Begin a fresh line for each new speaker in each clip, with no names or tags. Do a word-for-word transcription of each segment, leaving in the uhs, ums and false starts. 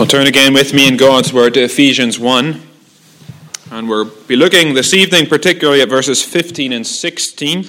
Well, turn again with me in God's Word to Ephesians one. And we'll be looking this evening particularly at verses fifteen and sixteen.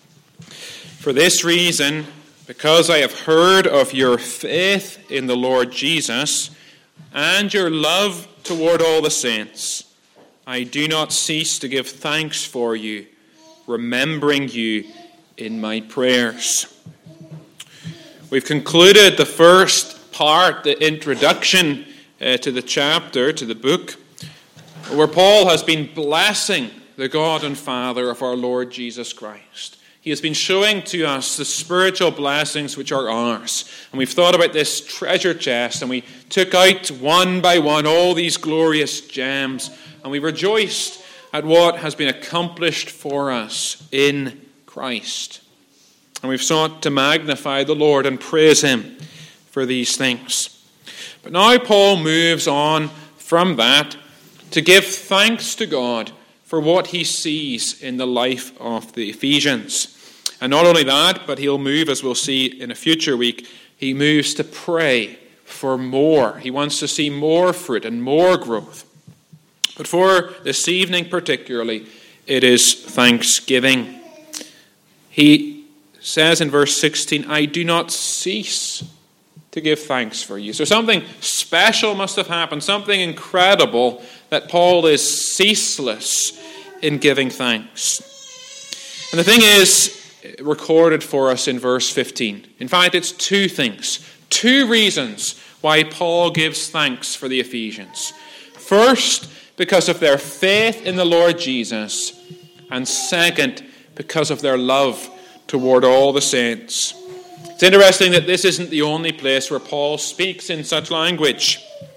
For this reason, because I have heard of your faith in the Lord Jesus and your love toward all the saints, I do not cease to give thanks for you, remembering you in my prayers. We've concluded the first part, the introduction uh, to the chapter, to the book, where Paul has been blessing the God and Father of our Lord Jesus Christ. He has been showing to us the spiritual blessings which are ours. And we've thought about this treasure chest, and we took out one by one all these glorious gems, and we rejoiced at what has been accomplished for us in Christ. And we've sought to magnify the Lord and praise him for these things. But now Paul moves on from that to give thanks to God for what he sees in the life of the Ephesians. And not only that, but he'll move, as we'll see in a future week, he moves to pray for more. He wants to see more fruit and more growth. But for this evening particularly, it is thanksgiving. He says in verse sixteen, I do not cease to give thanks for you. So something special must have happened, something incredible, that Paul is ceaseless in giving thanks. And the thing is recorded for us in verse fifteen. In fact, it's two things, two reasons why Paul gives thanks for the Ephesians. First, because of their faith in the Lord Jesus, and second, because of their love toward all the saints. It's interesting that this isn't the only place where Paul speaks in such language.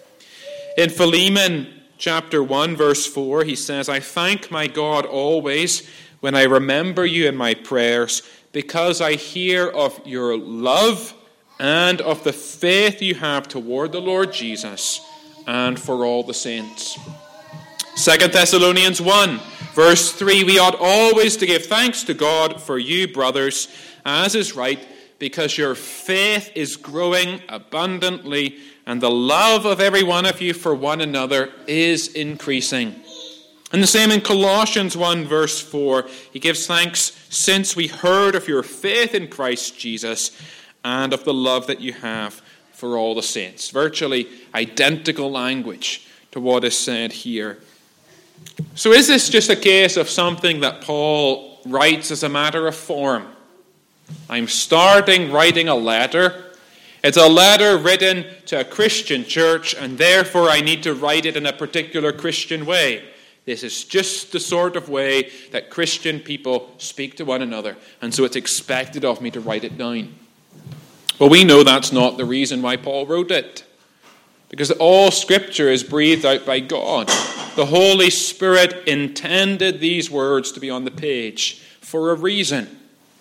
In Philemon chapter one, verse four, he says, I thank my God always when I remember you in my prayers, because I hear of your love and of the faith you have toward the Lord Jesus and for all the saints. Second Thessalonians one, verse three, we ought always to give thanks to God for you, brothers, as is right, because your faith is growing abundantly, and the love of every one of you for one another is increasing. And the same in Colossians one, verse four. He gives thanks since we heard of your faith in Christ Jesus and of the love that you have for all the saints. Virtually identical language to what is said here. So is this just a case of something that Paul writes as a matter of form? I'm starting writing a letter. It's a letter written to a Christian church, and therefore I need to write it in a particular Christian way. This is just the sort of way that Christian people speak to one another, and so it's expected of me to write it down. Well, we know that's not the reason why Paul wrote it, because all Scripture is breathed out by God. The Holy Spirit intended these words to be on the page for a reason.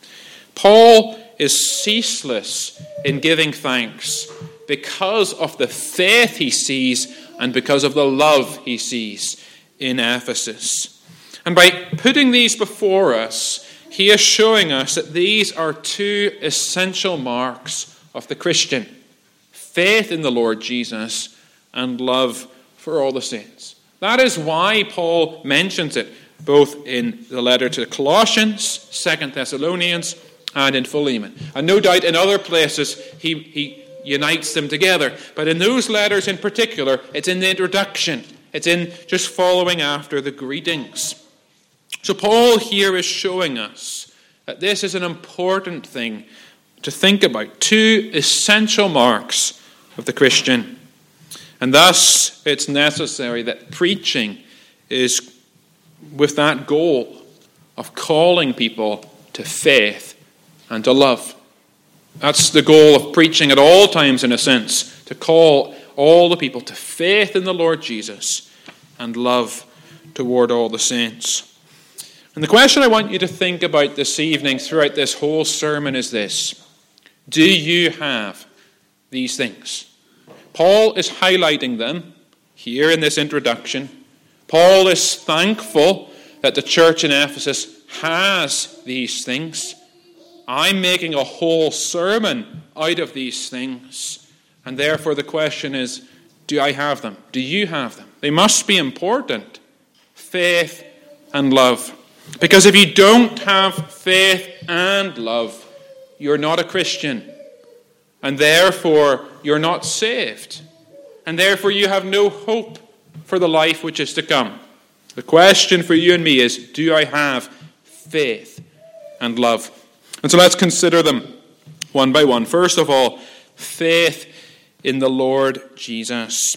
Paul is ceaseless in giving thanks because of the faith he sees and because of the love he sees in Ephesus. And by putting these before us, he is showing us that these are two essential marks of the Christian: faith in the Lord Jesus and love for all the saints. That is why Paul mentions it both in the letter to the Colossians, Second Thessalonians, and in Philemon. And no doubt in other places he, he unites them together. But in those letters in particular, it's in the introduction. It's in just following after the greetings. So Paul here is showing us that this is an important thing to think about. Two essential marks of the Christian. And thus it's necessary that preaching is with that goal of calling people to faith and to love. That's the goal of preaching at all times, in a sense, to call all the people to faith in the Lord Jesus and love toward all the saints. And the question I want you to think about this evening throughout this whole sermon is this: do you have these things? Paul is highlighting them here in this introduction. Paul is thankful that the church in Ephesus has these things. I'm making a whole sermon out of these things. And therefore the question is, Do I have them? Do you have them? They must be important. Faith and love. Because if you don't have faith and love, you're not a Christian. And therefore, you're not saved. And therefore, you have no hope for the life which is to come. The question for you and me is, do I have faith and love? And so let's consider them one by one. First of all, faith in the Lord Jesus.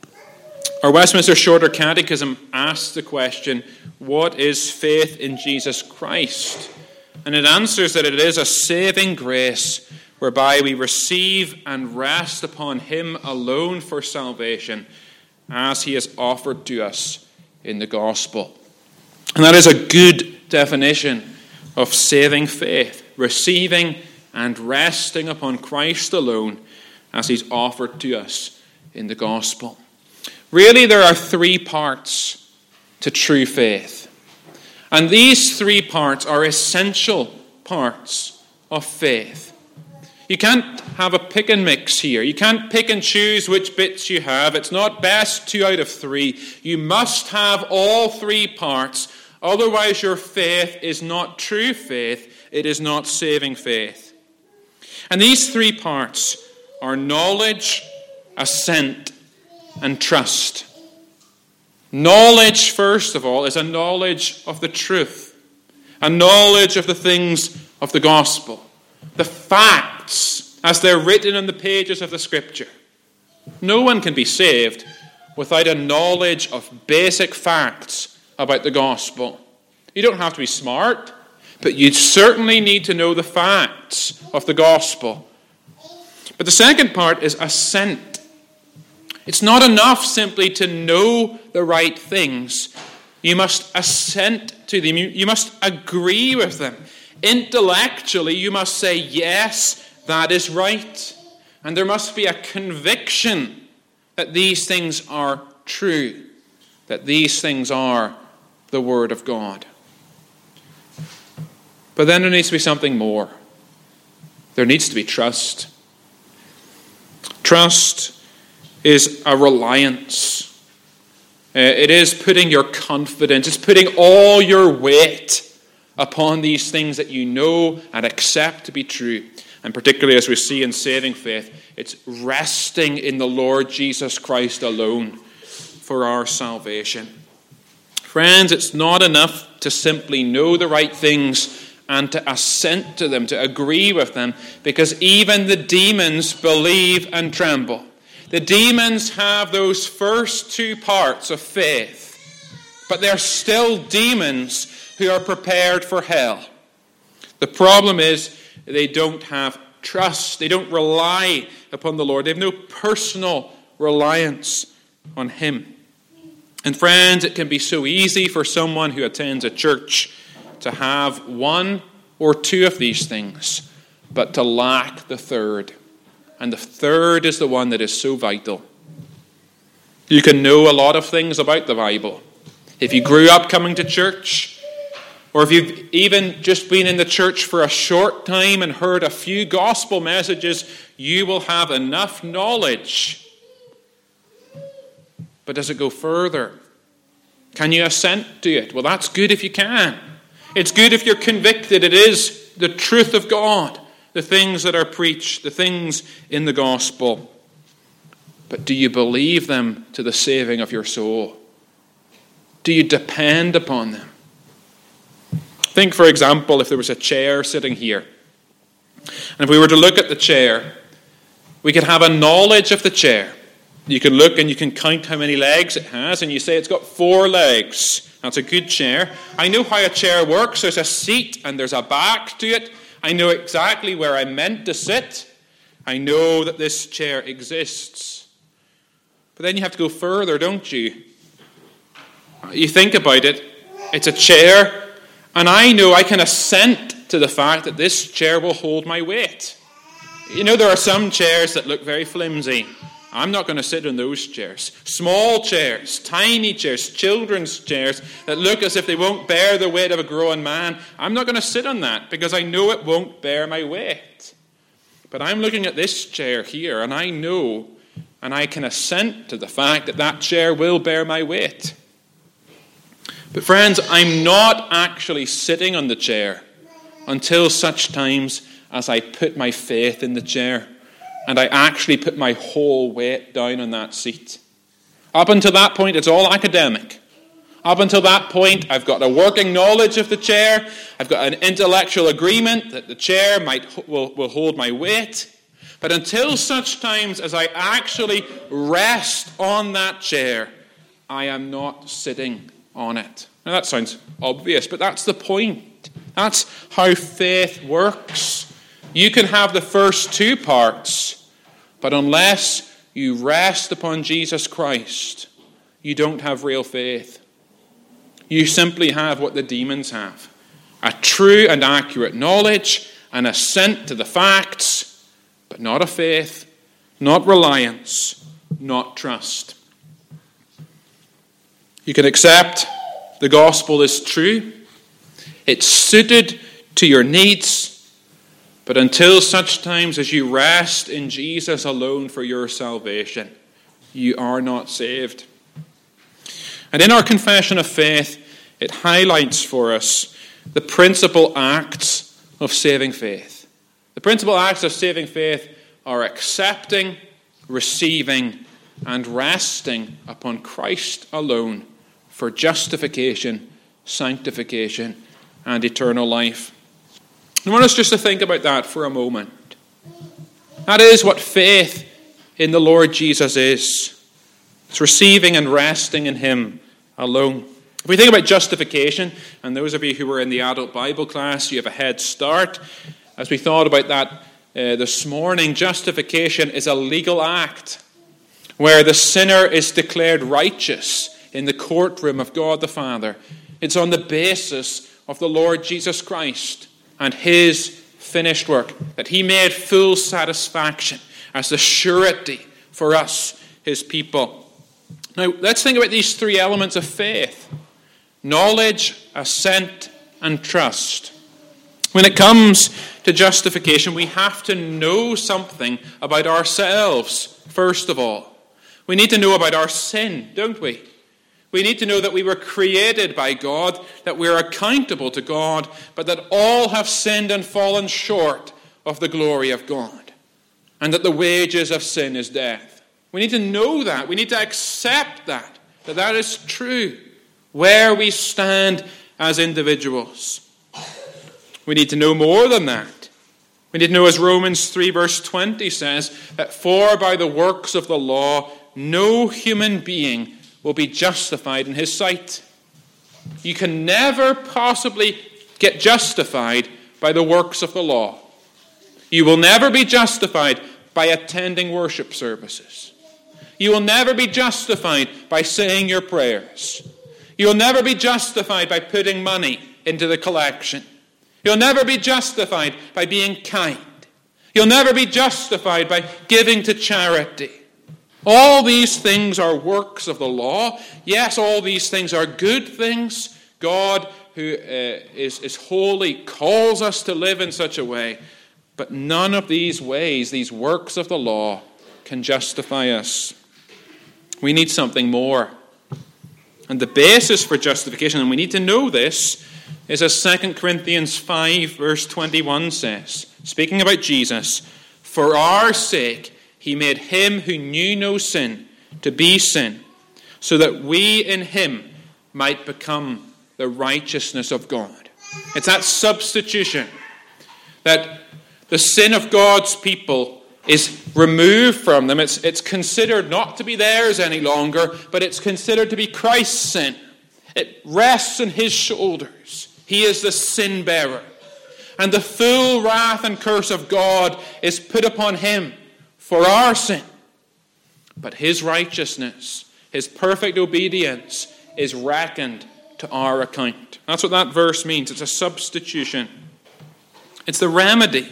Our Westminster Shorter Catechism asks the question, what is faith in Jesus Christ? And it answers that it is a saving grace whereby we receive and rest upon him alone for salvation, as he has offered to us in the gospel. And that is a good definition of saving faith, receiving and resting upon Christ alone as he's offered to us in the gospel. Really, there are three parts to true faith. And these three parts are essential parts of faith. You can't have a pick and mix here. You can't pick and choose which bits you have. It's not best two out of three. You must have all three parts. Otherwise, your faith is not true faith. It is not saving faith. And these three parts are knowledge, assent, and trust. Knowledge, first of all, is a knowledge of the truth, a knowledge of the things of the gospel, the facts as they're written in the pages of the Scripture. No one can be saved without a knowledge of basic facts about the gospel. You don't have to be smart, but you certainly need to know the facts of the gospel. But the second part is assent. It's not enough simply to know the right things. You must assent to them. You must agree with them. Intellectually, you must say, yes, that is right. And there must be a conviction that these things are true, that these things are the Word of God. But then there needs to be something more. There needs to be trust. Trust is a reliance. Uh, it is putting your confidence, it's putting all your weight upon these things that you know and accept to be true. And particularly as we see in saving faith, it's resting in the Lord Jesus Christ alone for our salvation. Friends, it's not enough to simply know the right things and to assent to them, to agree with them, because even the demons believe and tremble. The demons have those first two parts of faith, but they're still demons who are prepared for hell. The problem is they don't have trust. They don't rely upon the Lord. They have no personal reliance on him. And friends, it can be so easy for someone who attends a church to have one or two of these things, but to lack the third. And the third is the one that is so vital. You can know a lot of things about the Bible. If you grew up coming to church, or if you've even just been in the church for a short time and heard a few gospel messages, you will have enough knowledge. But does it go further? Can you assent to it? Well, that's good if you can. It's good if you're convicted. It is the truth of God, the things that are preached, the things in the gospel. But do you believe them to the saving of your soul? Do you depend upon them? Think, for example, if there was a chair sitting here, and if we were to look at the chair, we could have a knowledge of the chair. You can look and you can count how many legs it has, and you say it's got four legs. That's a good chair. I know how a chair works. There's a seat and there's a back to it. I know exactly where I'm meant to sit. I know that this chair exists. But then you have to go further, don't you? You think about it. It's a chair, and I know I can assent to the fact that this chair will hold my weight. You know, there are some chairs that look very flimsy. I'm not going to sit in those chairs. Small chairs, tiny chairs, children's chairs that look as if they won't bear the weight of a grown man. I'm not going to sit on that because I know it won't bear my weight. But I'm looking at this chair here, and I know and I can assent to the fact that that chair will bear my weight. But friends, I'm not actually sitting on the chair until such times as I put my faith in the chair and I actually put my whole weight down on that seat. Up until that point, it's all academic. Up until that point, I've got a working knowledge of the chair. I've got an intellectual agreement that the chair might will, will hold my weight. But until such times as I actually rest on that chair, I am not sitting on it. Now that sounds obvious, but that's the point. That's how faith works. You can have the first two parts, but unless you rest upon Jesus Christ, you don't have real faith. You simply have what the demons have. A true and accurate knowledge, an assent to the facts, but not a faith, not reliance, not trust. You can accept the gospel is true. It's suited to your needs. But until such times as you rest in Jesus alone for your salvation, you are not saved. And in our confession of faith, it highlights for us the principal acts of saving faith. The principal acts of saving faith are accepting, receiving, and resting upon Christ alone for justification, sanctification, and eternal life. I want us just to think about that for a moment. That is what faith in the Lord Jesus is. It's receiving and resting in Him alone. If we think about justification, and those of you who were in the adult Bible class, you have a head start. As we thought about that uh, this morning, justification is a legal act where the sinner is declared righteous in the courtroom of God the Father. It's on the basis of the Lord Jesus Christ and His finished work, that He made full satisfaction as the surety for us, His people. Now, let's think about these three elements of faith: knowledge, assent, and trust. When it comes to justification, we have to know something about ourselves, first of all. We need to know about our sin, don't we? We need to know that we were created by God, that we are accountable to God, but that all have sinned and fallen short of the glory of God, and that the wages of sin is death. We need to know that. We need to accept that, that that is true, where we stand as individuals. We need to know more than that. We need to know, as Romans three verse twenty says, that for by the works of the law, no human being will be justified in his sight. You can never possibly get justified by the works of the law. You will never be justified by attending worship services. You will never be justified by saying your prayers. You'll never be justified by putting money into the collection. You'll never be justified by being kind. You'll never be justified by giving to charity. All these things are works of the law. Yes, all these things are good things. God, who uh, is, is holy, calls us to live in such a way. But none of these ways, these works of the law, can justify us. We need something more. And the basis for justification, and we need to know this, is as Second Corinthians five verse twenty-one says, speaking about Jesus, for our sake He made Him who knew no sin to be sin, so that we in Him might become the righteousness of God. It's that substitution, that the sin of God's people is removed from them. It's, it's considered not to be theirs any longer, but it's considered to be Christ's sin. It rests on His shoulders. He is the sin bearer. And the full wrath and curse of God is put upon Him for our sin. But His righteousness, His perfect obedience, is reckoned to our account. That's what that verse means. It's a substitution. It's the remedy.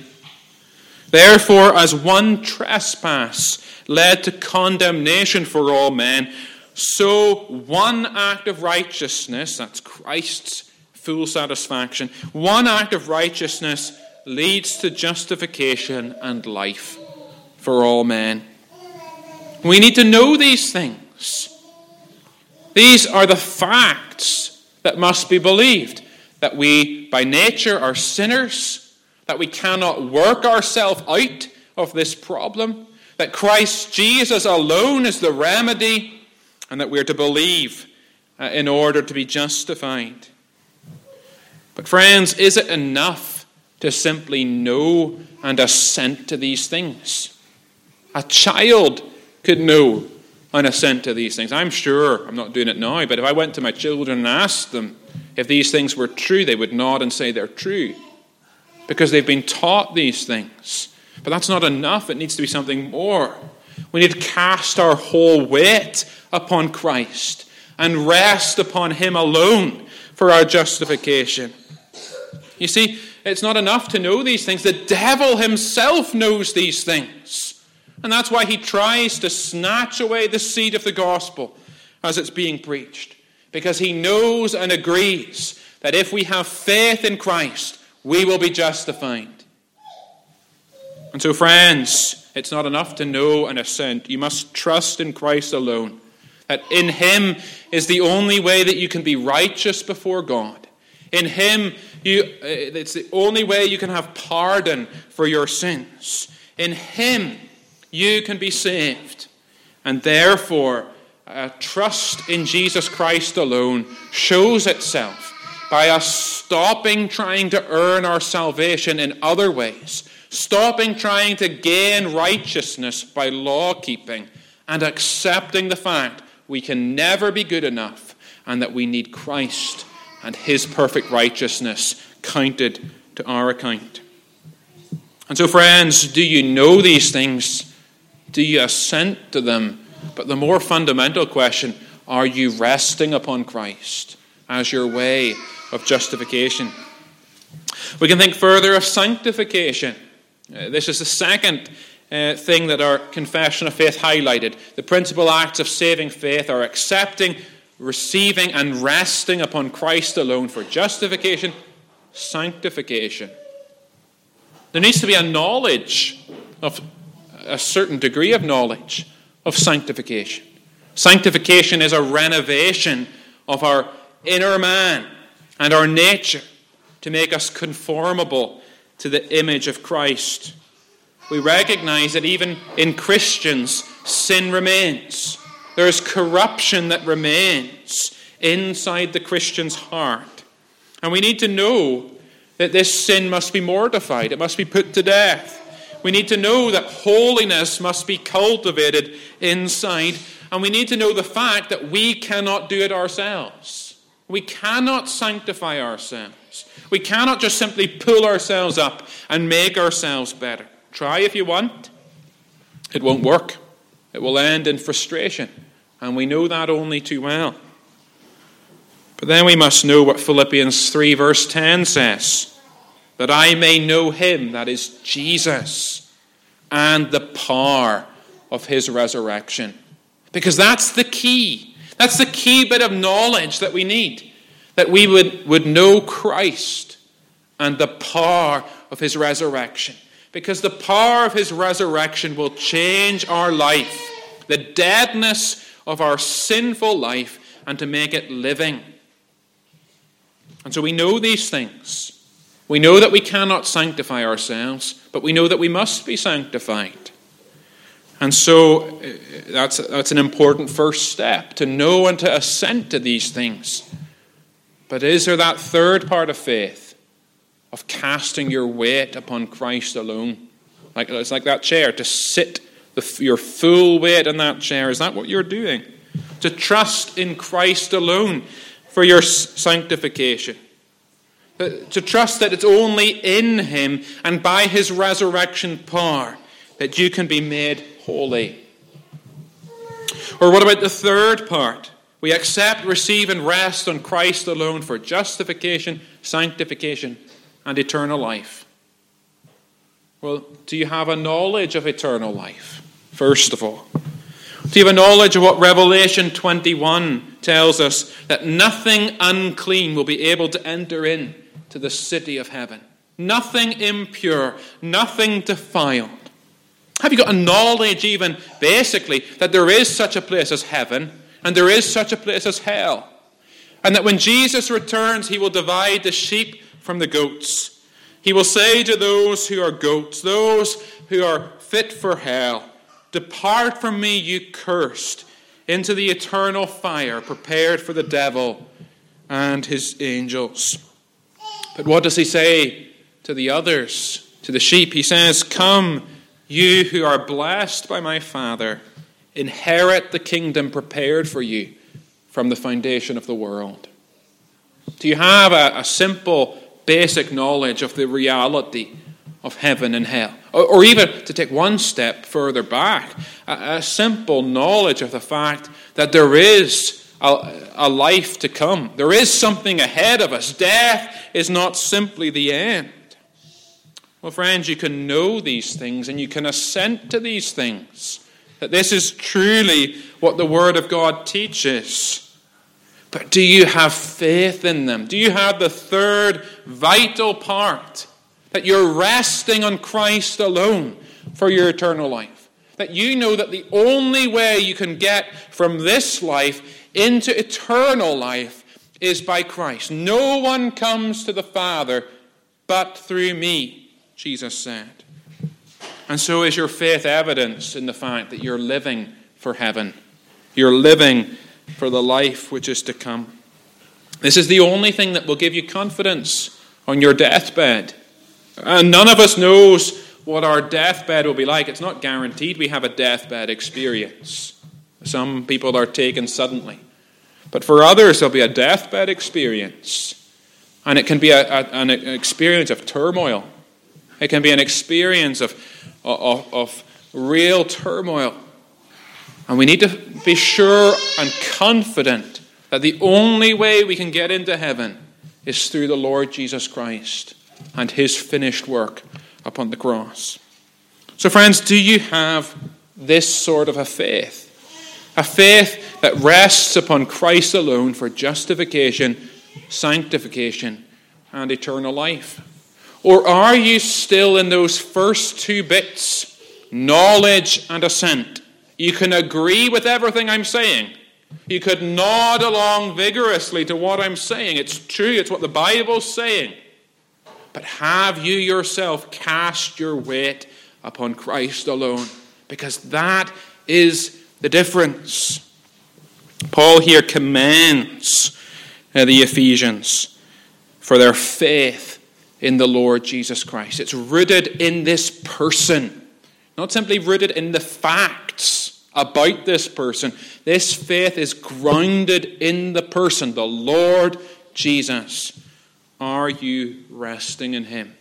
Therefore, as one trespass led to condemnation for all men, so one act of righteousness, that's Christ's full satisfaction, one act of righteousness leads to justification and life for all men. We need to know these things. These are the facts that must be believed. That we, by nature, are sinners. That we cannot work ourselves out of this problem. That Christ Jesus alone is the remedy. And that we are to believe uh, in order to be justified. But friends, is it enough to simply know and assent to these things? A child could know and assent to these things. I'm sure, I'm not doing it now, but if I went to my children and asked them if these things were true, they would nod and say they're true. Because they've been taught these things. But that's not enough. It needs to be something more. We need to cast our whole weight upon Christ and rest upon him alone for our justification. You see, it's not enough to know these things. The devil himself knows these things. And that's why he tries to snatch away the seed of the gospel as it's being preached. Because he knows and agrees that if we have faith in Christ, we will be justified. And so, friends, it's not enough to know and assent. You must trust in Christ alone. That in him is the only way that you can be righteous before God. In him, you, it's the only way you can have pardon for your sins. In him, you can be saved. And therefore, uh, trust in Jesus Christ alone shows itself by us stopping trying to earn our salvation in other ways, stopping trying to gain righteousness by law-keeping, and accepting the fact we can never be good enough and that we need Christ and his perfect righteousness counted to our account. And so, friends, do you know these things? Do you assent to them? But the more fundamental question, are you resting upon Christ as your way of justification? We can think further of sanctification. Uh, this is the second uh, thing that our confession of faith highlighted. The principal acts of saving faith are accepting, receiving, and resting upon Christ alone for justification, sanctification. There needs to be a knowledge of a certain degree of knowledge of sanctification. Sanctification is a renovation of our inner man and our nature to make us conformable to the image of Christ. We recognize that even in Christians, sin remains. There is corruption that remains inside the Christian's heart. And we need to know that this sin must be mortified. It must be put to death. We need to know that holiness must be cultivated inside. And we need to know the fact that we cannot do it ourselves. We cannot sanctify ourselves. We cannot just simply pull ourselves up and make ourselves better. Try if you want. It won't work. It will end in frustration. And we know that only too well. But then we must know what Philippians three verse ten says. That I may know him, that is Jesus, and the power of his resurrection. Because that's the key. That's the key bit of knowledge that we need. That we would, would know Christ and the power of his resurrection. Because the power of his resurrection will change our life. The deadness of our sinful life and to make it living. And so we know these things. We know that we cannot sanctify ourselves, but we know that we must be sanctified. And so that's, that's an important first step, to know and to assent to these things. But is there that third part of faith, of casting your weight upon Christ alone? Like, it's like that chair, to sit the, your full weight in that chair. Is that what you're doing? To trust in Christ alone for your sanctification. To trust that it's only in him and by his resurrection power that you can be made holy. Or what about the third part? We accept, receive, and rest on Christ alone for justification, sanctification, and eternal life. Well, do you have a knowledge of eternal life, first of all? Do you have a knowledge of what Revelation twenty-one tells us? That nothing unclean will be able to enter in to the city of heaven. Nothing impure, nothing defiled. Have you got a knowledge even basically that there is such a place as heaven and there is such a place as hell? And that when Jesus returns, he will divide the sheep from the goats. He will say to those who are goats, those who are fit for hell, "Depart from me, you cursed, into the eternal fire prepared for the devil and his angels." But what does he say to the others, to the sheep? He says, "Come, you who are blessed by my Father, inherit the kingdom prepared for you from the foundation of the world." Do you have a, a simple, basic knowledge of the reality of heaven and hell? Or, or even, to take one step further back, a, a simple knowledge of the fact that there is a, a life to come. There is something ahead of us. Death is not simply the end. Well, friends, you can know these things and you can assent to these things, that this is truly what the Word of God teaches. But do you have faith in them? Do you have the third vital part, that you're resting on Christ alone for your eternal life? That you know that the only way you can get from this life into eternal life is by Christ. No one comes to the Father but through me, Jesus said. And so is your faith evidence in the fact that you're living for heaven. You're living for the life which is to come. This is the only thing that will give you confidence on your deathbed. And none of us knows what our deathbed will be like. It's not guaranteed we have a deathbed experience. Some people are taken suddenly. But for others, there'll be a deathbed experience. And it can be a, a, an experience of turmoil. It can be an experience of, of, of real turmoil. And we need to be sure and confident that the only way we can get into heaven is through the Lord Jesus Christ and his finished work upon the cross. So friends, do you have this sort of a faith? A faith that rests upon Christ alone for justification, sanctification, and eternal life? Or are you still in those first two bits, knowledge and assent? You can agree with everything I'm saying. You could nod along vigorously to what I'm saying. It's true, it's what the Bible's saying. But have you yourself cast your weight upon Christ alone? Because that is the difference. Paul here commends uh, the Ephesians for their faith in the Lord Jesus Christ. It's rooted in this person. Not simply rooted in the facts about this person. This faith is grounded in the person, the Lord Jesus. Are you resting in him?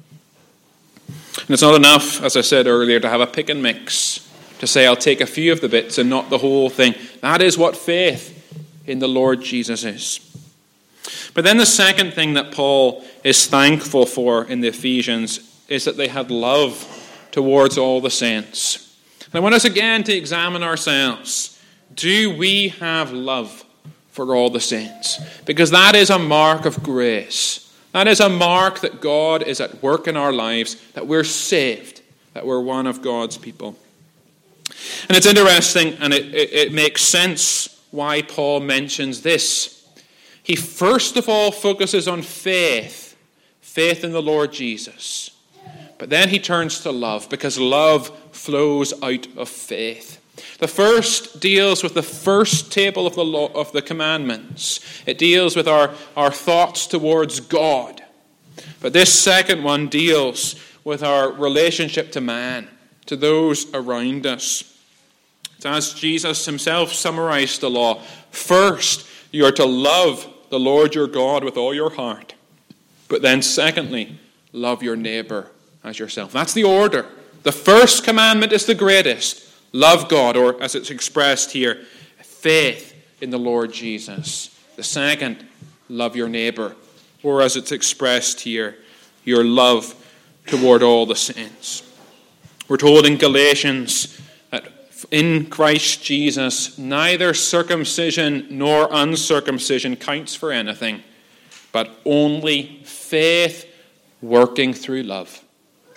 And it's not enough, as I said earlier, to have a pick and mix. To say, I'll take a few of the bits and not the whole thing. That is what faith in the Lord Jesus is. But then the second thing that Paul is thankful for in the Ephesians is that they had love towards all the saints. And I want us again to examine ourselves. Do we have love for all the saints? Because that is a mark of grace. That is a mark that God is at work in our lives, that we're saved, that we're one of God's people. And it's interesting, and it, it, it makes sense why Paul mentions this. He first of all focuses on faith, faith in the Lord Jesus. But then he turns to love, because love flows out of faith. The first deals with the first table of the law, of the commandments. It deals with our, our thoughts towards God. But this second one deals with our relationship to man, to those around us. It's as Jesus himself summarized the law. First, you are to love the Lord your God with all your heart. But then secondly, love your neighbor as yourself. That's the order. The first commandment is the greatest. Love God, or as it's expressed here, faith in the Lord Jesus. The second, love your neighbor, or as it's expressed here, your love toward all the saints. We're told in Galatians that in Christ Jesus, neither circumcision nor uncircumcision counts for anything, but only faith working through love.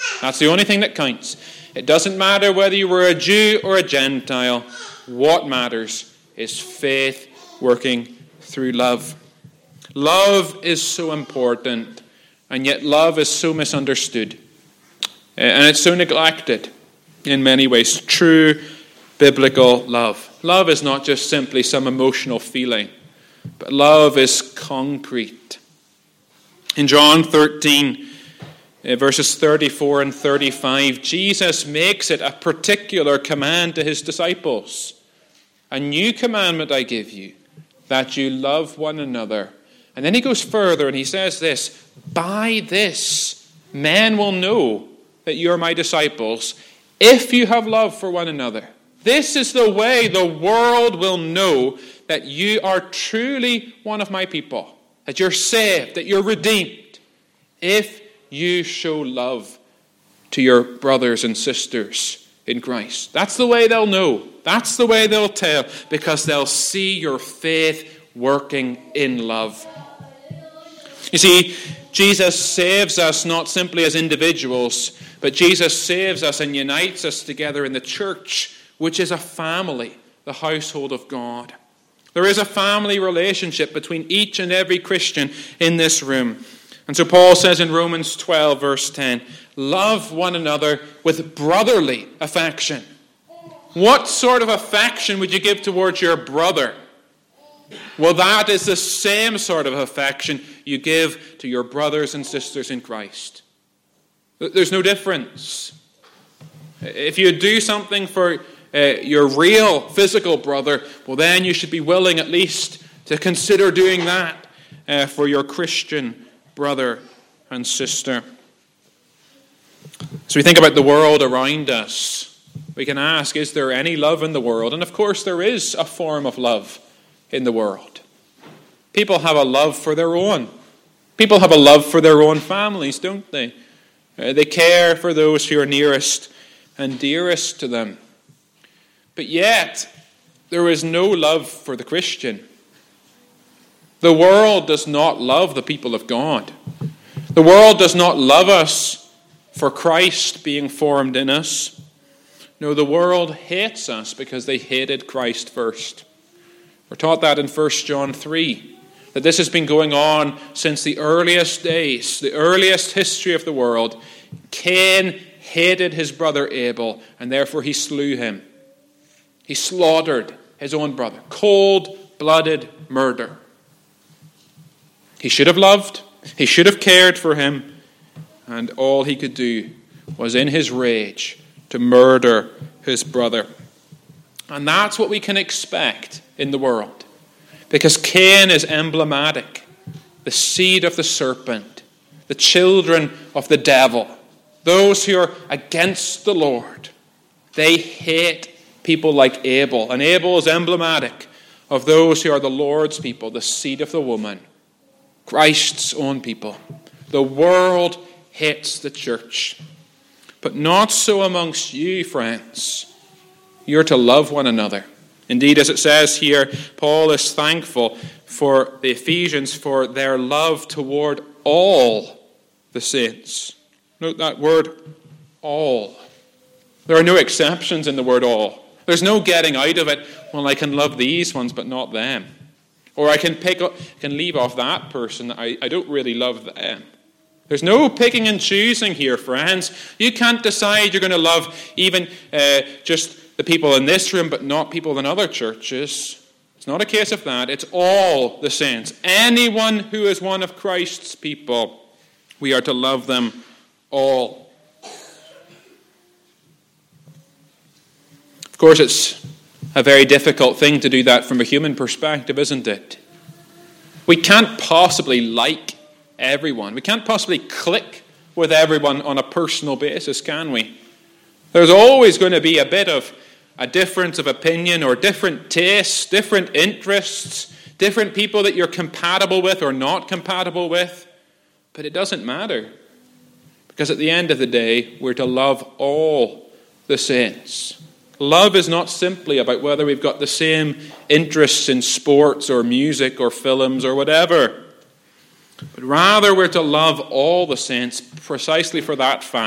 That's the only thing that counts. It doesn't matter whether you were a Jew or a Gentile. What matters is faith working through love. Love is so important, and yet love is so misunderstood. And it's so neglected in many ways. True biblical love. Love is not just simply some emotional feeling, but love is concrete. In John thirteen, verses thirty-four and thirty-five, Jesus makes it a particular command to his disciples. A new commandment I give you, that you love one another. And then he goes further and he says this, by this men will know that you are my disciples, if you have love for one another. This is the way the world will know that you are truly one of my people, that you're saved, that you're redeemed, if you show love to your brothers and sisters in Christ. That's the way they'll know. That's the way they'll tell, because they'll see your faith working in love. You see, Jesus saves us not simply as individuals, but Jesus saves us and unites us together in the church, which is a family, the household of God. There is a family relationship between each and every Christian in this room. And so Paul says in Romans twelve, verse ten, love one another with brotherly affection. What sort of affection would you give towards your brother? Well, that is the same sort of affection you give to your brothers and sisters in Christ. There's no difference. If you do something for uh, your real physical brother, well, then you should be willing at least to consider doing that uh, for your Christian brother and sister. So we think about the world around us. We can ask, is there any love in the world? And of course there is a form of love in the world. People have a love for their own. People have a love for their own families, don't they? Uh, they care for those who are nearest and dearest to them. But yet, there is no love for the Christian. The world does not love the people of God. The world does not love us for Christ being formed in us. No, the world hates us because they hated Christ first. We're taught that in First John three, that this has been going on since the earliest days, the earliest history of the world. Cain hated his brother Abel, and therefore he slew him. He slaughtered his own brother. Cold-blooded murder. He should have loved, he should have cared for him, and all he could do was in his rage to murder his brother. And that's what we can expect in the world. Because Cain is emblematic. The seed of the serpent. The children of the devil. Those who are against the Lord. They hate people like Abel. And Abel is emblematic of those who are the Lord's people. The seed of the woman. Christ's own people. The world hates the church. But not so amongst you, friends. You're to love one another. Indeed, as it says here, Paul is thankful for the Ephesians for their love toward all the saints. Note that word, all. There are no exceptions in the word all. There's no getting out of it, well, I can love these ones, but not them. Or I can pick up, can leave off that person, I, I don't really love them. There's no picking and choosing here, friends. You can't decide you're going to love even uh, just the people in this room, but not people in other churches. It's not a case of that. It's all the saints. Anyone who is one of Christ's people, we are to love them all. Of course, it's a very difficult thing to do that from a human perspective, isn't it? We can't possibly like everyone. We can't possibly click with everyone on a personal basis, can we? There's always going to be a bit of a difference of opinion or different tastes, different interests, different people that you're compatible with or not compatible with. But it doesn't matter. Because at the end of the day, we're to love all the saints. Love is not simply about whether we've got the same interests in sports or music or films or whatever. But rather we're to love all the saints precisely for that fact,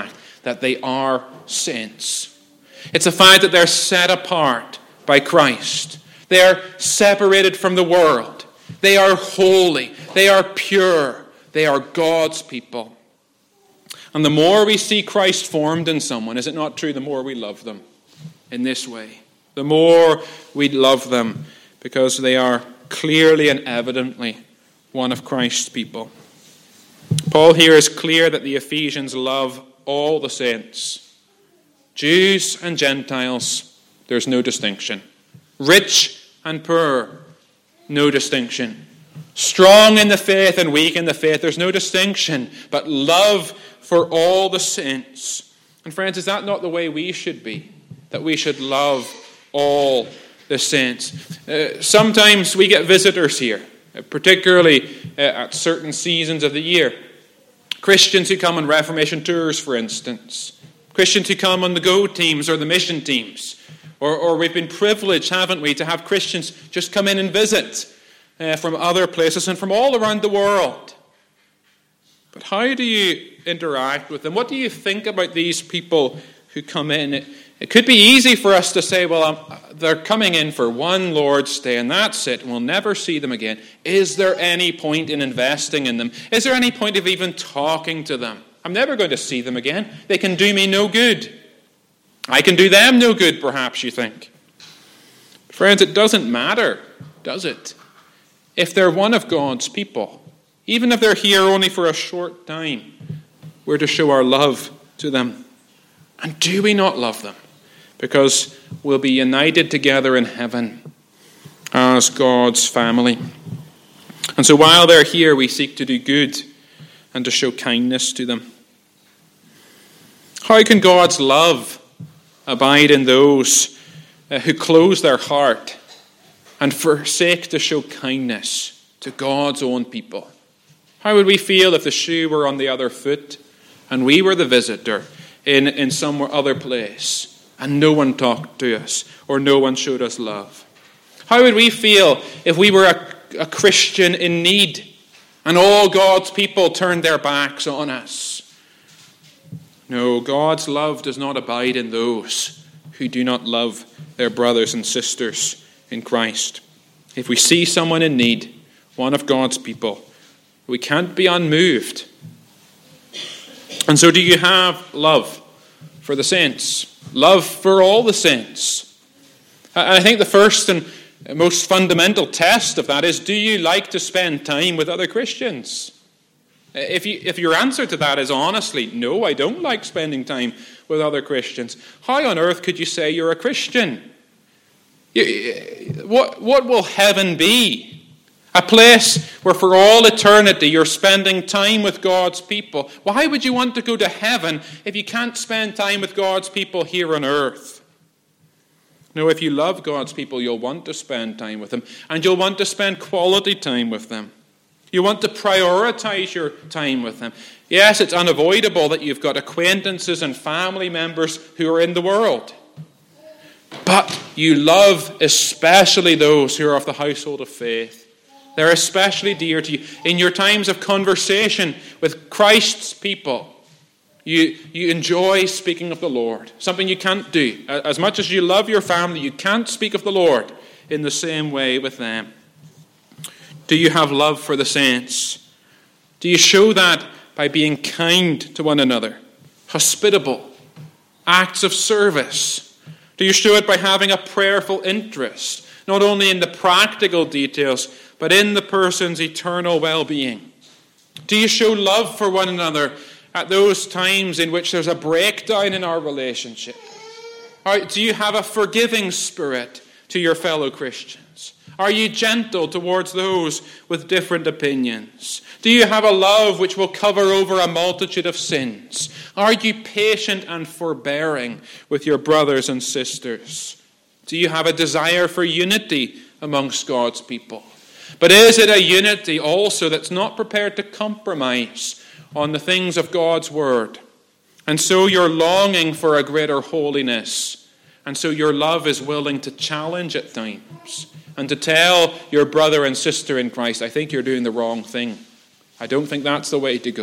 that they are saints. It's the fact that they're set apart by Christ. They are separated from the world. They are holy. They are pure. They are God's people. And the more we see Christ formed in someone, is it not true, the more we love them in this way? The more we love them because they are clearly and evidently one of Christ's people. Paul here is clear that the Ephesians love all the saints. Jews and Gentiles, there's no distinction. Rich and poor, no distinction. Strong in the faith and weak in the faith, there's no distinction. But love for all the saints. And friends, is that not the way we should be? That we should love all the saints. Uh, sometimes we get visitors here, uh, particularly uh, at certain seasons of the year. Christians who come on Reformation tours, for instance. Christians who come on the Go teams or the mission teams. Or, or we've been privileged, haven't we, to have Christians just come in and visit uh, from other places and from all around the world. But how do you interact with them? What do you think about these people who come in? It, it could be easy for us to say, well, um, they're coming in for one Lord's Day and that's it, and we'll never see them again. Is there any point in investing in them? Is there any point of even talking to them? I'm never going to see them again. They can do me no good. I can do them no good, perhaps, you think. Friends, it doesn't matter, does it? If they're one of God's people, even if they're here only for a short time, we're to show our love to them. And do we not love them? Because we'll be united together in heaven as God's family. And so while they're here, we seek to do good and to show kindness to them. How can God's love abide in those uh, who close their heart and forsake to show kindness to God's own people? How would we feel if the shoe were on the other foot and we were the visitor in, in some other place and no one talked to us or no one showed us love? How would we feel if we were a, a Christian in need and all God's people turned their backs on us? No, God's love does not abide in those who do not love their brothers and sisters in Christ. If we see someone in need, one of God's people, we can't be unmoved. And so do you have love for the saints? Love for all the saints? And I think the first and most fundamental test of that is, do you like to spend time with other Christians? If you, if your answer to that is honestly, no, I don't like spending time with other Christians, how on earth could you say you're a Christian? You, what, what will heaven be? A place where for all eternity you're spending time with God's people. Why would you want to go to heaven if you can't spend time with God's people here on earth? No, if you love God's people, you'll want to spend time with them, and you'll want to spend quality time with them. You want to prioritize your time with them. Yes, it's unavoidable that you've got acquaintances and family members who are in the world. But you love especially those who are of the household of faith. They're especially dear to you. In your times of conversation with Christ's people, you, you enjoy speaking of the Lord. Something you can't do. As much as you love your family, you can't speak of the Lord in the same way with them. Do you have love for the saints? Do you show that by being kind to one another, hospitable, acts of service? Do you show it by having a prayerful interest, not only in the practical details, but in the person's eternal well-being? Do you show love for one another at those times in which there's a breakdown in our relationship? Or do you have a forgiving spirit to your fellow Christians? Are you gentle towards those with different opinions? Do you have a love which will cover over a multitude of sins? Are you patient and forbearing with your brothers and sisters? Do you have a desire for unity amongst God's people? But is it a unity also that's not prepared to compromise on the things of God's word? And so you're longing for a greater holiness. And so your love is willing to challenge at times and to tell your brother and sister in Christ, I think you're doing the wrong thing. I don't think that's the way to go.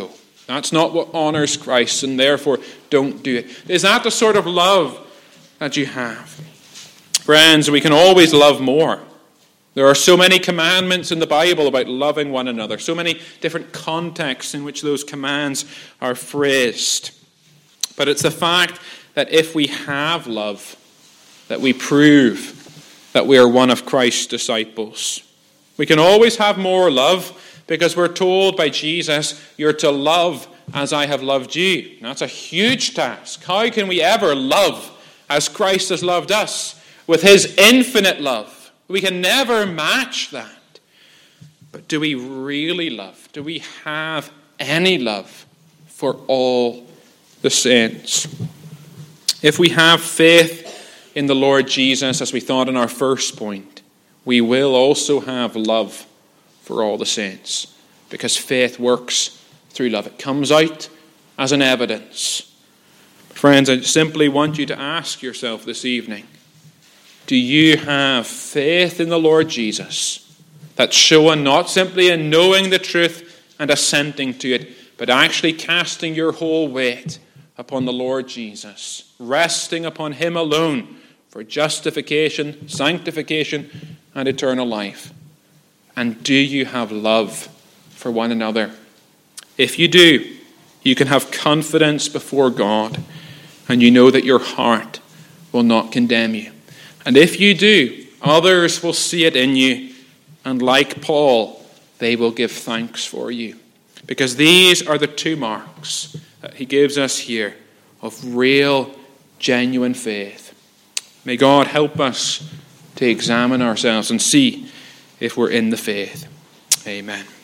That's not what honors Christ, and therefore don't do it. Is that the sort of love that you have? Friends, we can always love more. There are so many commandments in the Bible about loving one another, so many different contexts in which those commands are phrased. But it's the fact that if we have love, that we prove that we are one of Christ's disciples. We can always have more love because we're told by Jesus, you're to love as I have loved you. And that's a huge task. How can we ever love as Christ has loved us with his infinite love? We can never match that. But do we really love? Do we have any love for all the saints? If we have faith in the Lord Jesus, as we thought in our first point, we will also have love for all the saints, because faith works through love. It comes out as an evidence. Friends, I simply want you to ask yourself this evening, do you have faith in the Lord Jesus that's shown not simply in knowing the truth and assenting to it, but actually casting your whole weight upon the Lord Jesus, resting upon him alone for justification, sanctification, and eternal life? And do you have love for one another? If you do, you can have confidence before God, and you know that your heart will not condemn you. And if you do, others will see it in you, and like Paul, they will give thanks for you. Because these are the two marks that he gives us here of real, genuine faith. May God help us to examine ourselves and see if we're in the faith. Amen.